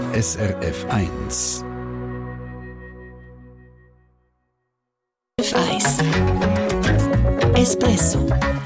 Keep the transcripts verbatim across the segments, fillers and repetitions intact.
S R F eins. F eins Espresso.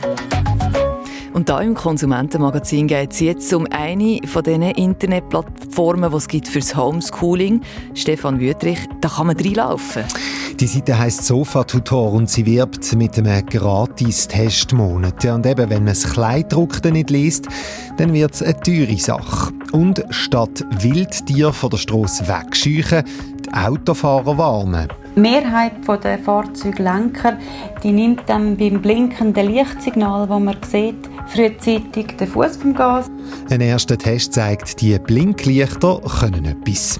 Und da im Konsumentenmagazin geht es jetzt um eine von diesen Internetplattformen, die es gibt fürs Homeschooling. Stefan Wüthrich, da kann man reinlaufen. Die Seite heisst Sofatutor und sie wirbt mit einem Gratis-Testmonat. Ja, und eben, wenn man das Kleidruckte nicht liest, dann wird es eine teure Sache. Und statt Wildtiere von der Strasse wegscheuchen, die Autofahrer warnen. Die Mehrheit der Fahrzeuglenker die nimmt dann beim blinkenden Lichtsignal, das man sieht, frühzeitig den Fuß vom Gas. Ein erster Test zeigt, die Blinklichter können etwas.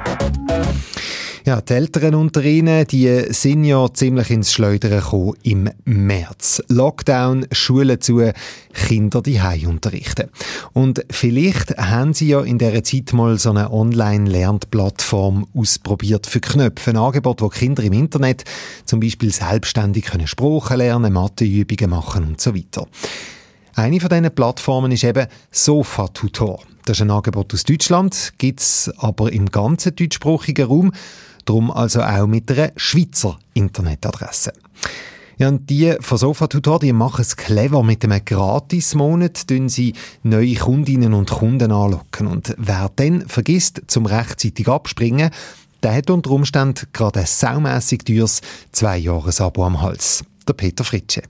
Ja, die Eltern unter Ihnen, die sind ja ziemlich ins Schleudern gekommen im März. Lockdown, Schulen zu, Kinder die Hause unterrichten. Und vielleicht haben Sie ja in dieser Zeit mal so eine Online-Lernplattform ausprobiert für Knöpfe. Ein Angebot, wo Kinder im Internet zum Beispiel selbstständig können Sprachen lernen, Matheübungen machen und so weiter. Eine von diesen Plattformen ist eben Sofatutor. Das ist ein Angebot aus Deutschland, gibt es aber im ganzen deutschsprachigen Raum. Darum also auch mit einer Schweizer Internetadresse. Ja, und die von Sofatutor, die machen es clever. Mit einem Gratis-Monat tun sie neue Kundinnen und Kunden anlocken. Und wer dann vergisst, zum rechtzeitig abspringen, der hat unter Umständen gerade ein saumässig teures Zwei-Jahres-Abo am Hals. Der Peter Fritsche.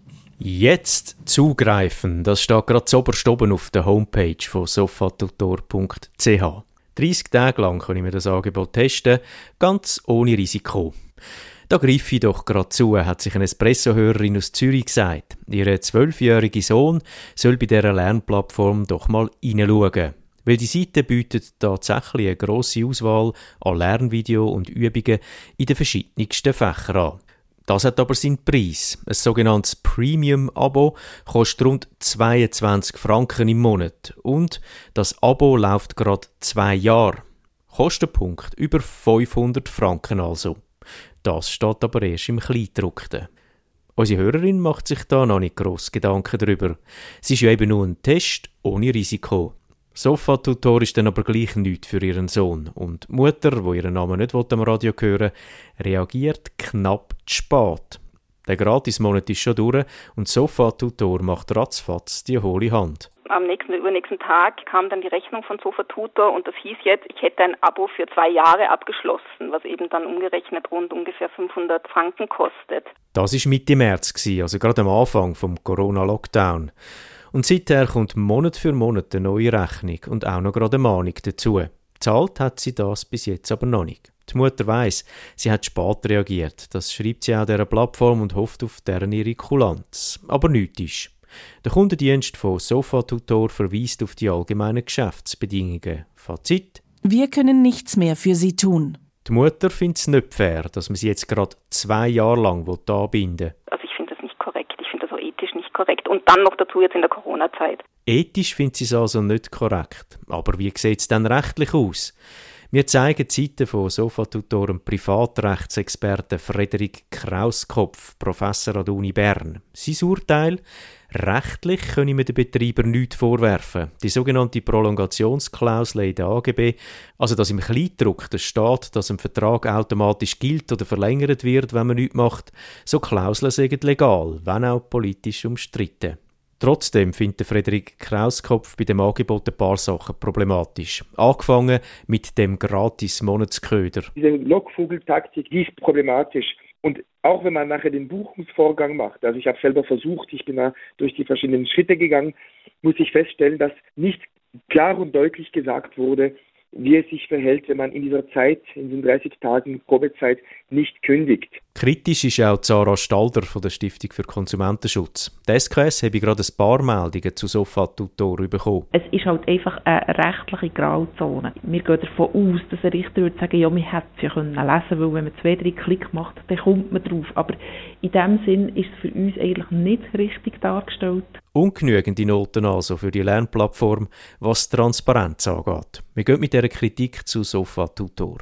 Jetzt zugreifen, das steht gerade zuoberst oben auf der Homepage von sofatutor punkt c h. dreissig Tage lang kann ich mir das Angebot testen, ganz ohne Risiko. Da greife ich doch gerade zu, hat sich eine Espresso-Hörerin aus Zürich gesagt. Ihr zwölfjähriger Sohn soll bei dieser Lernplattform doch mal reinschauen. Weil die Seite bietet tatsächlich eine grosse Auswahl an Lernvideos und Übungen in den verschiedensten Fächern an. Das hat aber seinen Preis. Ein sogenanntes Premium-Abo kostet rund zweiundzwanzig Franken im Monat. Und das Abo läuft gerade zwei Jahre. Kostenpunkt über fünfhundert Franken also. Das steht aber erst im Kleingedruckten. Unsere Hörerin macht sich da noch nicht gross Gedanken darüber. Es ist ja eben nur ein Test ohne Risiko. Sofatutor ist dann aber gleich nichts für ihren Sohn. Und die Mutter, die ihren Namen nicht am Radio hören will, reagiert knapp zu spät. Der Gratismonat ist schon durch und Sofatutor macht ratzfatz die hohle Hand. Am nächsten, übernächsten Tag kam dann die Rechnung von Sofatutor und das hieß jetzt, ich hätte ein Abo für zwei Jahre abgeschlossen, was eben dann umgerechnet rund ungefähr fünfhundert Franken kostet. Das war Mitte März, also gerade am Anfang vom Corona-Lockdown. Und seither kommt Monat für Monat eine neue Rechnung und auch noch gerade eine Mahnung dazu. Zahlt hat sie das bis jetzt aber noch nicht. Die Mutter weiss, sie hat spät reagiert. Das schreibt sie auch dieser Plattform und hofft auf deren ihre Kulanz. Aber nichts ist. Der Kundendienst von Sofatutor verweist auf die allgemeinen Geschäftsbedingungen. Fazit: Wir können nichts mehr für Sie tun. Die Mutter findet es nicht fair, dass man sie jetzt gerade zwei Jahre lang anbinden will. Also ich finde das nicht korrekt. Ich finde das auch ethisch nicht korrekt. Und dann noch dazu jetzt in der Corona-Zeit. Ethisch findet sie es also nicht korrekt. Aber wie sieht es denn rechtlich aus? Wir zeigen die Seite von Sofatutor dem Privatrechtsexperten Frederik Krauskopf, Professor an der Uni Bern. Sein Urteil: Rechtlich können wir den Betreibern nichts vorwerfen. Die sogenannte Prolongationsklausel in der A G B, also dass im Kleingedruckten steht, dass ein Vertrag automatisch gilt oder verlängert wird, wenn man nichts macht, so Klauseln sind legal, wenn auch politisch umstritten. Trotzdem findet Frederik Krauskopf bei dem Angebot ein paar Sachen problematisch. Angefangen mit dem Gratis-Monatsköder. Diese Lockvogeltaktik, die ist problematisch. Und auch wenn man nachher den Buchungsvorgang macht, also ich habe selber versucht, ich bin da durch die verschiedenen Schritte gegangen, muss ich feststellen, dass nicht klar und deutlich gesagt wurde, wie es sich verhält, wenn man in dieser Zeit, in den dreißig Tagen Probezeit, nicht kündigt. Kritisch ist auch Sarah Stalder von der Stiftung für Konsumentenschutz. Die S K S habe gerade ein paar Meldungen zu Sofatutor bekommen. Es ist halt einfach eine rechtliche Grauzone. Wir gehen davon aus, dass ein Richter würde sagen, ja, man hätte es ja lesen können, weil wenn man zwei, drei Klick macht, dann kommt man drauf. Aber in dem Sinn ist es für uns eigentlich nicht richtig dargestellt. Ungenügende Noten also für die Lernplattform, was Transparenz angeht. Wir gehen mit dieser Kritik zu Sofatutor.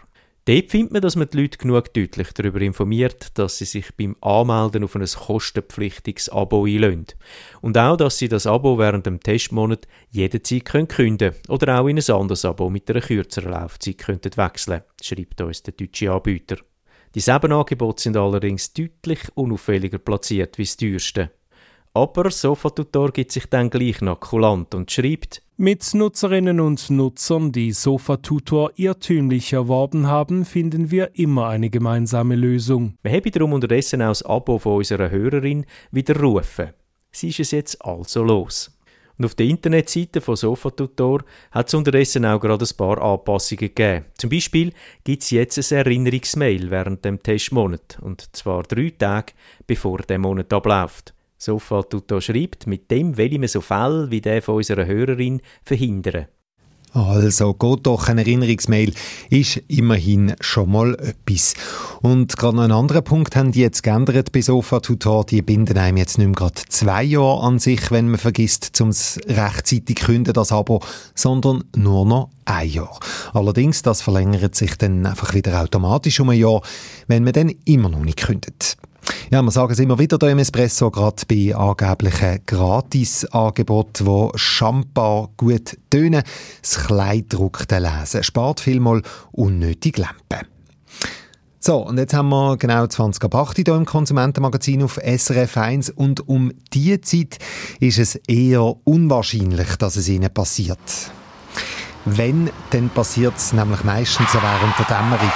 Dort findet man, dass man die Leute genug deutlich darüber informiert, dass sie sich beim Anmelden auf ein kostenpflichtiges Abo einlösen. Und auch, dass sie das Abo während dem Testmonat jederzeit kündigen können oder auch in ein anderes Abo mit einer kürzeren Laufzeit könnten wechseln, schreibt uns der deutsche Anbieter. Die sieben Angebote sind allerdings deutlich unauffälliger platziert wie das teuerste. Aber Sofatutor gibt sich dann gleich noch kulant und schreibt: Mit Nutzerinnen und Nutzern, die Sofatutor irrtümlich erworben haben, finden wir immer eine gemeinsame Lösung. Wir haben darum unterdessen auch das Abo von unserer Hörerin widerrufen. Sie ist es jetzt also los. Und auf der Internetseite von Sofatutor hat es unterdessen auch gerade ein paar Anpassungen gegeben. Zum Beispiel gibt es jetzt ein Erinnerungsmail während dem Testmonat, und zwar drei Tage bevor der Monat abläuft. Sofatutor schreibt, mit dem will man so Fälle wie der von unserer Hörerin verhindern. Also, geht doch eine Erinnerungsmail, ist immerhin schon mal etwas. Und gerade noch einen anderen Punkt haben die jetzt geändert bei Sofatutor. Die binden einem jetzt nicht mehr gerade zwei Jahre an sich, wenn man vergisst, um es rechtzeitig zu künden, das Abo, sondern nur noch ein Jahr. Allerdings, das verlängert sich dann einfach wieder automatisch um ein Jahr, wenn man dann immer noch nicht kündet. Ja, wir sagen es immer wieder hier im Espresso, gerade bei angeblichen Gratis-Angeboten, die schambar gut tönen. Das kleingedruckte Lesen spart vielmal unnötig Lampen. So, und jetzt haben wir genau zwanzig ab acht hier im Konsumentenmagazin auf S R F eins, und um diese Zeit ist es eher unwahrscheinlich, dass es ihnen passiert. Wenn, dann passiert es nämlich meistens während der Dämmerung.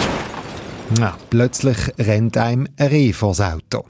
Ja, plötzlich rennt einem ein Reh vors Auto.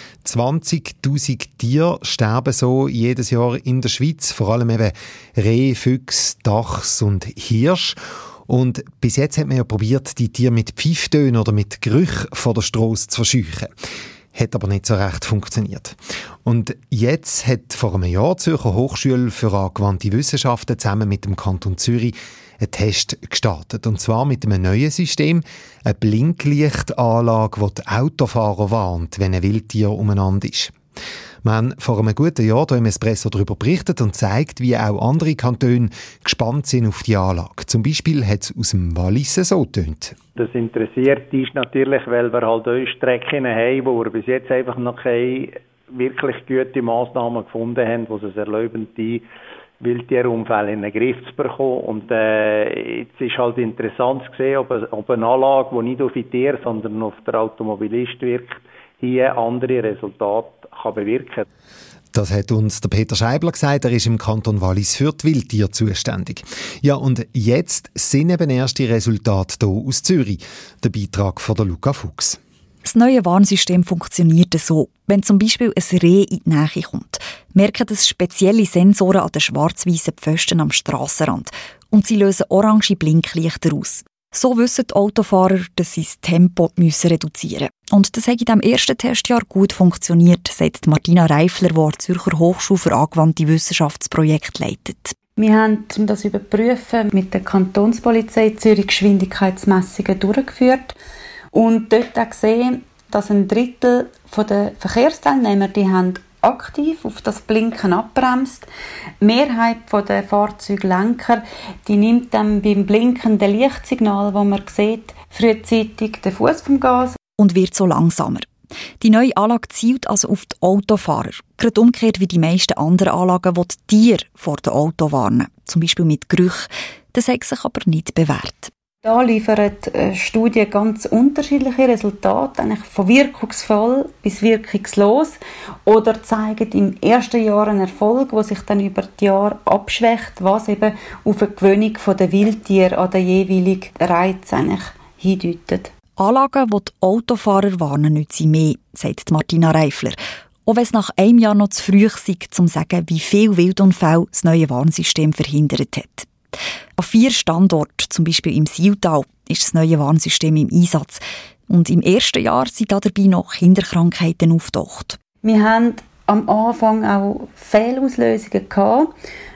zwanzigtausend Tiere sterben so jedes Jahr in der Schweiz, vor allem eben Reh, Füchse, Dachs und Hirsch. Und bis jetzt hat man ja probiert, die Tiere mit Pfeiftönen oder mit Gerüchen von der Strasse zu verscheuchen. Hat aber nicht so recht funktioniert. Und jetzt hat vor einem Jahr die Zürcher Hochschule für angewandte Wissenschaften zusammen mit dem Kanton Zürich einen Test gestartet. Und zwar mit einem neuen System, eine Blinklichtanlage, die die Autofahrer warnt, wenn ein Wildtier umeinander ist. Wir haben vor einem guten Jahr hier im Espresso darüber berichtet und zeigt, wie auch andere Kantone gespannt sind auf die Anlage. Zum Beispiel hat es aus dem Wallis so getönt. Das interessiert ist natürlich, weil wir halt auch Strecken haben, wo wir bis jetzt einfach noch keine wirklich gute Massnahmen gefunden haben, die es erlauben, die Wildtierunfälle in den Griff zu bekommen. Und äh, jetzt ist halt interessant zu sehen, ob, ob eine Anlage, die nicht auf die Tiere, sondern auf den Automobilist wirkt, hier andere Resultate kann bewirken. Das hat uns der Peter Scheibler gesagt, er ist im Kanton Wallis für die Wildtiere zuständig. Ja, und jetzt sind eben erste Resultate hier aus Zürich. Der Beitrag von der Luca Fuchs. Das neue Warnsystem funktioniert so. Wenn zum Beispiel ein Reh in die Nähe kommt, merken das spezielle Sensoren an den schwarz-weißen Pfosten am Strassenrand und sie lösen orange Blinklichter aus. So wissen die Autofahrer, dass sie das Tempo reduzieren müssen. Und das hat in diesem ersten Testjahr gut funktioniert, sagt Martina Reifler, die die Zürcher Hochschule für angewandte Wissenschaftsprojekte leitet. Wir haben, um das zu überprüfen, mit der Kantonspolizei Zürich Geschwindigkeitsmessungen durchgeführt und dort auch gesehen, dass ein Drittel der Verkehrsteilnehmer, die haben aktiv auf das Blinken abbremst. Die Mehrheit der Fahrzeuglenker, die nimmt dann beim Blinken den Lichtsignal, wo man sieht, frühzeitig den Fuß vom Gas. Und wird so langsamer. Die neue Anlage zielt also auf die Autofahrer. Gerade umgekehrt wie die meisten anderen Anlagen, die die Tiere vor dem Auto warnen. Zum Beispiel mit Gerüchen. Das hat sich aber nicht bewährt. Da liefern Studien ganz unterschiedliche Resultate, eigentlich von wirkungsvoll bis wirkungslos, oder zeigen im ersten Jahr einen Erfolg, der sich dann über die Jahre abschwächt, was eben auf eine Gewöhnung der Wildtiere an den jeweiligen Reiz eigentlich hindeutet. Anlagen, die die Autofahrer warnen, nützen mehr, sagt Martina Reifler. Auch wenn es nach einem Jahr noch zu früh ist, um zu sagen, wie viele Wildunfälle das neue Warnsystem verhindert hat. An vier Standorten, zum Beispiel im Sihltal, ist das neue Warnsystem im Einsatz. Und im ersten Jahr sind dabei noch Kinderkrankheiten aufgetaucht. Wir haben am Anfang auch Fehlauslösungen gehabt.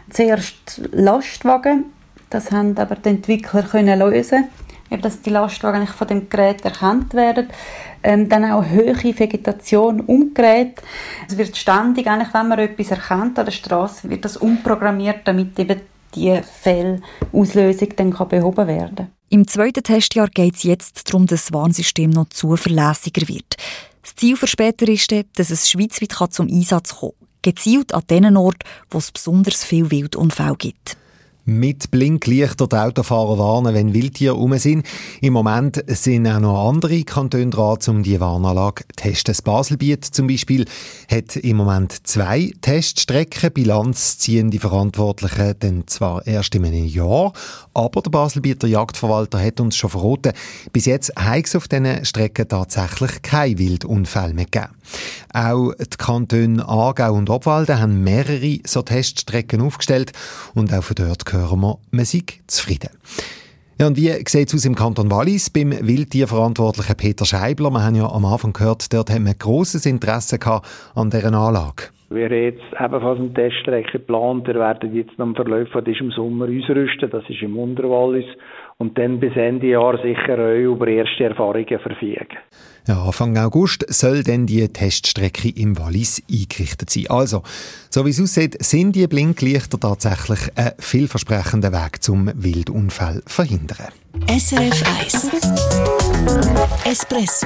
Zuerst Lastwagen. Das haben aber die Entwickler können lösen, dass die Lastwagen eigentlich von dem Gerät erkannt werden. Ähm, dann auch hohe Vegetation umgerät. Es wird ständig, eigentlich, wenn man etwas erkennt an der Straße, wird das umprogrammiert, damit eben die Fehlauslösung dann behoben werden kann. Im zweiten Testjahr geht es jetzt darum, dass das Warnsystem noch zuverlässiger wird. Das Ziel für später ist, dass es schweizweit zum Einsatz kommen kann. Gezielt an den Orten, wo es besonders viele Wildunfälle gibt. Mit Blinklichter die Autofahrer warnen, wenn Wildtiere rum sind. Im Moment sind auch noch andere Kantone dran, um diese Warnanlage zu testen. Das Baselbiet zum Beispiel hat im Moment zwei Teststrecken. Bilanz ziehen die Verantwortlichen dann zwar erst in einem Jahr, aber der Baselbieter Jagdverwalter hat uns schon verraten, bis jetzt hat es auf diesen Strecken tatsächlich keine Wildunfälle mehr gegeben. Auch die Kantone Aargau und Obwalden haben mehrere so Teststrecken aufgestellt und auch von dort hören wir, man sei zufrieden. Ja, und wie sieht es aus im Kanton Wallis beim Wildtierverantwortlichen Peter Scheibler? Wir haben ja am Anfang gehört, dort haben wir grosses Interesse gehabt an dieser Anlage. Wir haben jetzt ebenfalls eine Teststrecke geplant. Wir werden jetzt am Verlauf von diesem Sommer ausrüsten. Das ist im Unterwallis. Und dann bis Ende Jahr sicher auch über erste Erfahrungen verfügen. Ja, Anfang August soll dann die Teststrecke im Wallis eingerichtet sein. Also, so wie es aussieht, sind die Blinklichter tatsächlich ein vielversprechender Weg zum Wildunfall verhindern. S R F eins Espresso.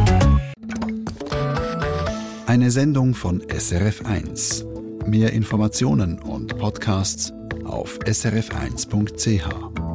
Eine Sendung von S R F eins. Mehr Informationen und Podcasts auf s r f eins punkt c h.